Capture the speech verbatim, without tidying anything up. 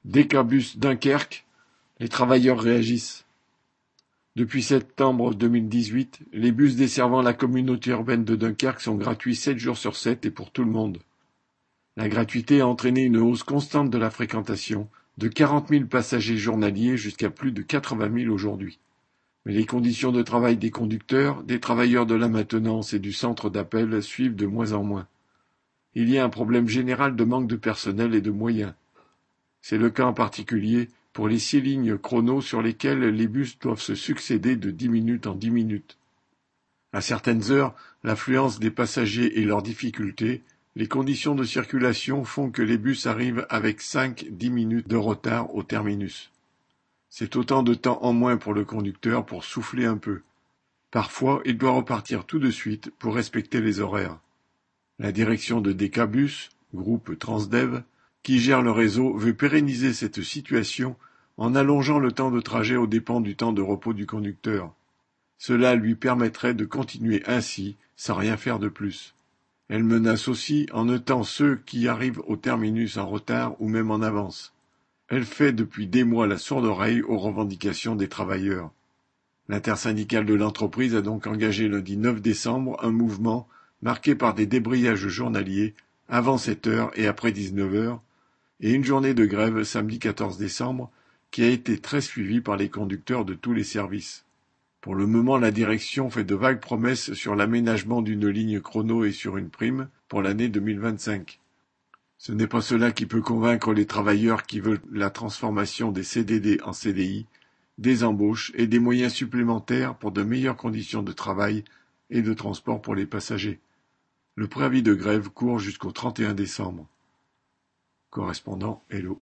Dekabus Dunkerque, les travailleurs réagissent. Depuis septembre deux mille dix-huit, les bus desservant la communauté urbaine de Dunkerque sont gratuits sept jours sur sept et pour tout le monde. La gratuité a entraîné une hausse constante de la fréquentation, de quarante mille passagers journaliers jusqu'à plus de quatre-vingt mille aujourd'hui. Mais les conditions de travail des conducteurs, des travailleurs de la maintenance et du centre d'appel suivent de moins en moins. Il y a un problème général de manque de personnel et de moyens. C'est le cas en particulier pour les six lignes chrono sur lesquelles les bus doivent se succéder de dix minutes en dix minutes. À certaines heures, l'affluence des passagers et leurs difficultés, les conditions de circulation font que les bus arrivent avec cinq à dix minutes de retard au terminus. C'est autant de temps en moins pour le conducteur pour souffler un peu. Parfois, il doit repartir tout de suite pour respecter les horaires. La direction de Dekabus, groupe Transdev, qui gère le réseau, veut pérenniser cette situation en allongeant le temps de trajet aux dépens du temps de repos du conducteur. Cela lui permettrait de continuer ainsi, sans rien faire de plus. Elle menace aussi en notant ceux qui arrivent au terminus en retard ou même en avance. Elle fait depuis des mois la sourde oreille aux revendications des travailleurs. L'intersyndicale de l'entreprise a donc engagé lundi neuf décembre un mouvement marqué par des débrayages journaliers avant sept heures et après dix-neuf heures, et une journée de grève samedi quatorze décembre qui a été très suivie par les conducteurs de tous les services. Pour le moment, la direction fait de vagues promesses sur l'aménagement d'une ligne chrono et sur une prime pour l'année deux mille vingt-cinq. Ce n'est pas cela qui peut convaincre les travailleurs qui veulent la transformation des C D D en C D I, des embauches et des moyens supplémentaires pour de meilleures conditions de travail et de transport pour les passagers. Le préavis de grève court jusqu'au trente et un décembre. Correspondant Hello.